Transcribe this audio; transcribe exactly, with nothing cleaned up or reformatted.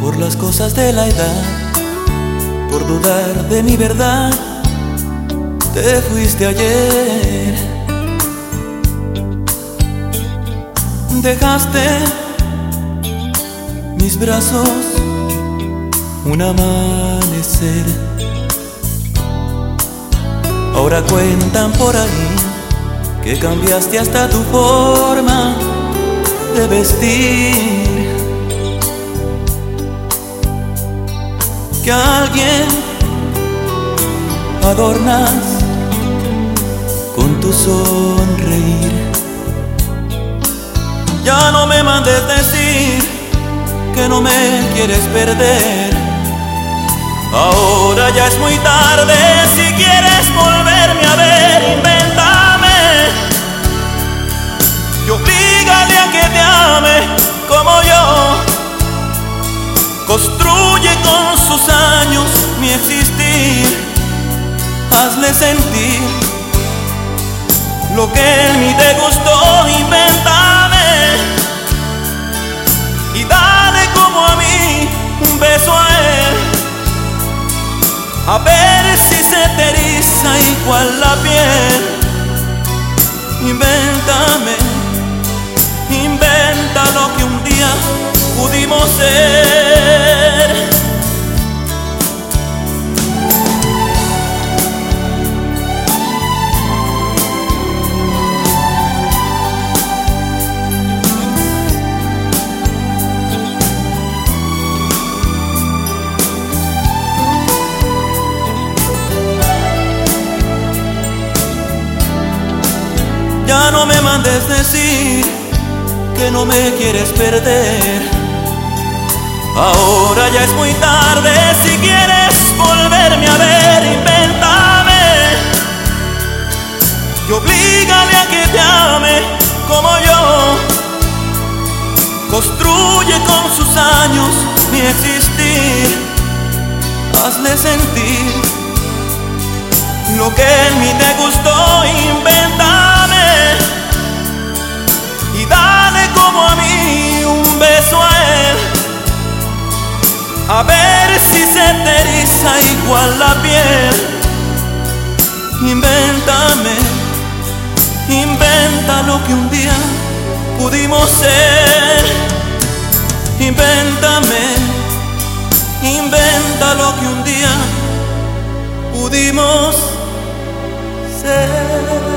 por las cosas de la edad, por dudar de mi verdad, te fuiste ayer. Dejaste mis brazos un amanecer. Ahora cuentan por ahí que cambiaste hasta tu forma de vestir, que a alguien adornas con tu sonreír. Ya no me mandes decir que no me quieres perder. Ahora ya es muy tarde, si quieres volverme a ver, invéntame y oblígale a que te ame como yo. Construye con sus años mi existir, hazle sentir lo que en mí te gustó, invéntame y dale como a mí un beso a él, a ver si se te eriza igual la piel. Invéntame, inventa lo que un día pudimos ser. Ya no me mandes decir que no me quieres perder. Ahora ya es muy tarde, si quieres volverme a ver, invéntame y oblígale a que te ame como yo. Construye con sus años mi existir, hazle sentir lo que en mí te gustó, invéntame y dale como a mí un beso a él, a ver si se te eriza igual la piel. Invéntame, inventa lo que un día pudimos ser. Invéntame, inventa lo que un día pudimos ser.